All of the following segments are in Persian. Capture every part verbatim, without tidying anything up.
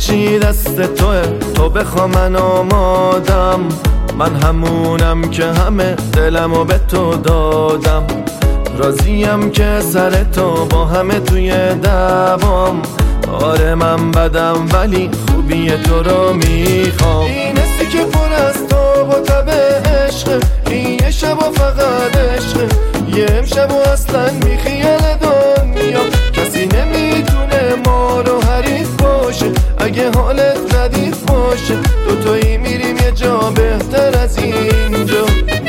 چی دست توه، تو بخوا من آمادم. من همونم که همه دلمو به تو دادم. راضیم که سر تو با همه توی دوام. آره من بدم ولی خوبی تو رو میخوام. این حسی که پر از تو با تب عشق، این یه شب و فقط عشق، یه امشب و اصلا بی خیال دنیا. کسی نمیتونه ما رو حریف باشه، اگه حالت ردیف باشه. دوتایی میریم یه جا بهتر از اینجا.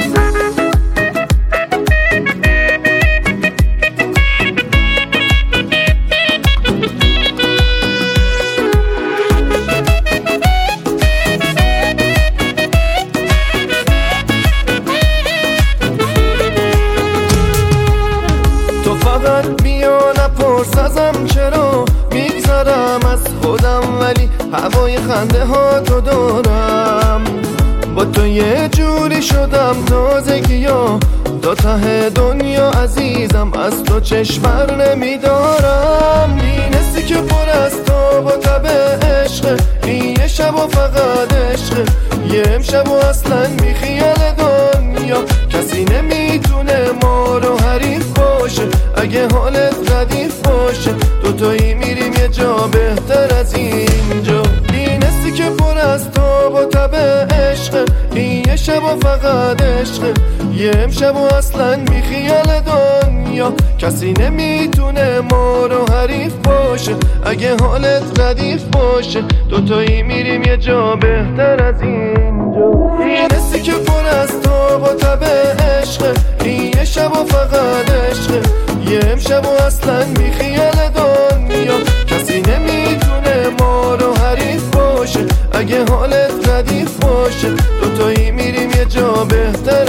فقط بیا نپرس ازم چرا میگذرم از خودم، ولی هوای خنده ها تو دارم. با تو یه جوری شدم تازگی ها، تا ته دنیا عزیزم، از تو چشم بر نمیدارم. این حسی که پر از تو با تب عشق، این یه شب و فقط عشق، یه امشب و اصلا بی خیال دنیا. کسی نمیتونه ما رو حریف باشه، اگه حالت ردیف باشه. دوتایی میریم یه جا بهتر از اینجا. این حسی که پر از تو با تب عشق، این یه شب و فقط عشق، یه امشب و اصلا بی خیال دنیا. کسی نمیتونه ما رو حریف باشه، اگه حالت ردیف باشه. دوتایی میریم یه جا بهتر از اینجا. این حسی که پر از تو با تب عشق، این یه شب و فقط عشق، یه امشب و اصلا بی خیال دنیا. کسی نمیتونه ما رو حریف باشه، اگه حالت ردیف باشه. دوتایی میریم یه جا بهتر